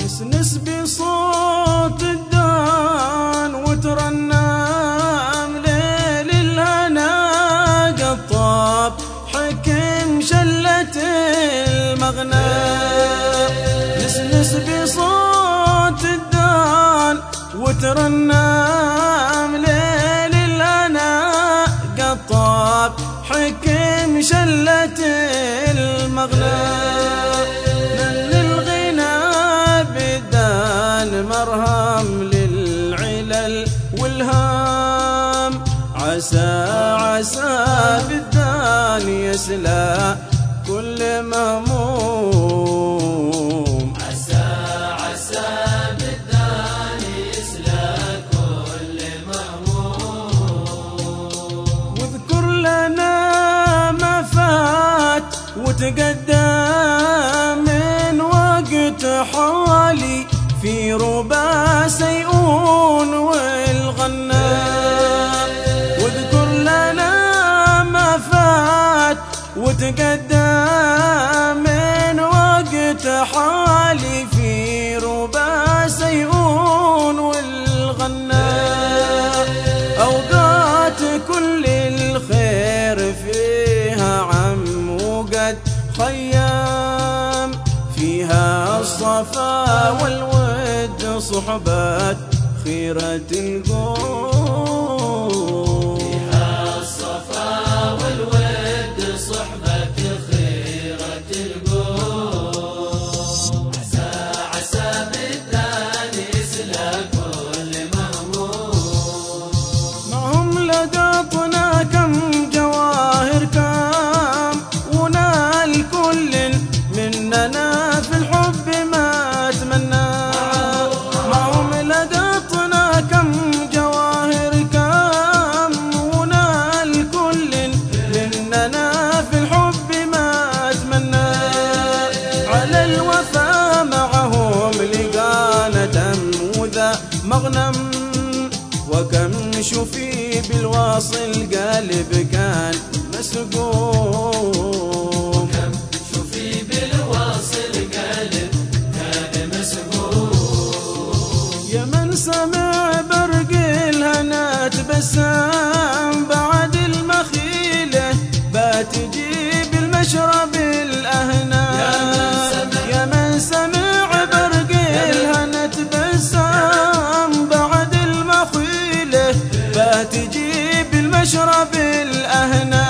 نسنس بصوت الدان وترنم ليل الهنا قطاب حكم شلة المغنى. نسنس بصوت الدان وترنم ليل الهنا قطاب حكم شلة المغنى. مرهم للعلل والهام عسى عسى بالدان يسلى كل مهموم. عسى عسى بالدان يسلى كل مهموم. واذكر لنا ما فات وتقدم من وقت حالي في ربا سيئون والغنى. واذكر لنا ما فات وتقدم من وقت حالي في ربا سيئون والغنى. أوقات كل الخير فيها عم وقد خيام فيها الصفا والود صحبات خيرة القوم. فيها الصفا والود صحبة خيرة القوم. عسى عسى بالدان يسلى كل مهموم. معهم لقطنا كم جواهر كام ونال كل مننا في الحب ما اتمنى. معهم لقطنا كم جواهر كم ونال كل مننا في الحب ما اتمنى. على الوفا معهم لقانا دم وذا مغنم. وكم شوفي بالواصل قلب كان مسقوم. كم شوفي بالواصل قلب كان مسقوم. يا من سمع برق الهنا تبسم بعد المخيلة بات جيب المشرب الأهنا. يا من سمع برق الهنا تبسم بعد المخيلة بات جيب المشرب الأهنا.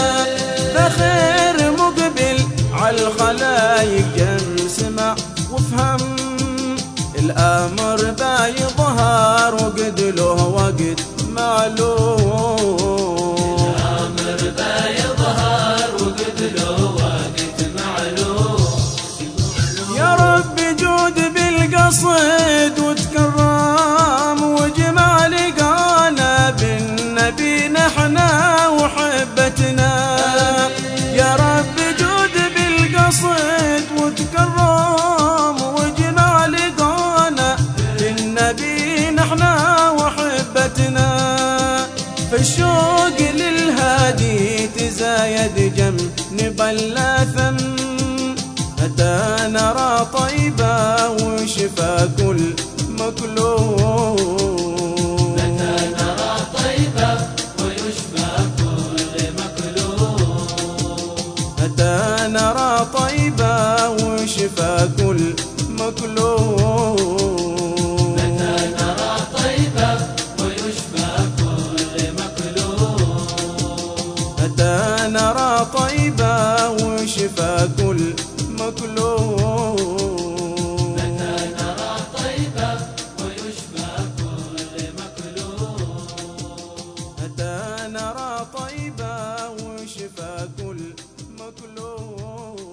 بخير مقبل عالخلايق جم سمع وفهم الأمر بايظهر وقد له وقت معلوم. الأمر بايظهر وقد له وقت معلوم. يا رب جود بالقصد وتكرم واجمع لقانا بالنبي نحنا وحبتنا. يا رب جود بالقصد وتكرم واجمع لقانا بالنبي نحنا وحبتنا. فالشوق للهادي تزايد جم نبلى ثم حتى نرى طيبة وشفى كل مكلوم. متى نرى طيبة ويشفى كل مكلوم. حتى نرى طيبة وشفى كل مكلوم. متى نرى طيبة ويشفى كل مكلوم. حتى نرى طيبة وشفى كل مكلوم. متى نرى طيبة ويشفى كل مكلوم. حتى نرى طيبة وشفى كل مكلوم.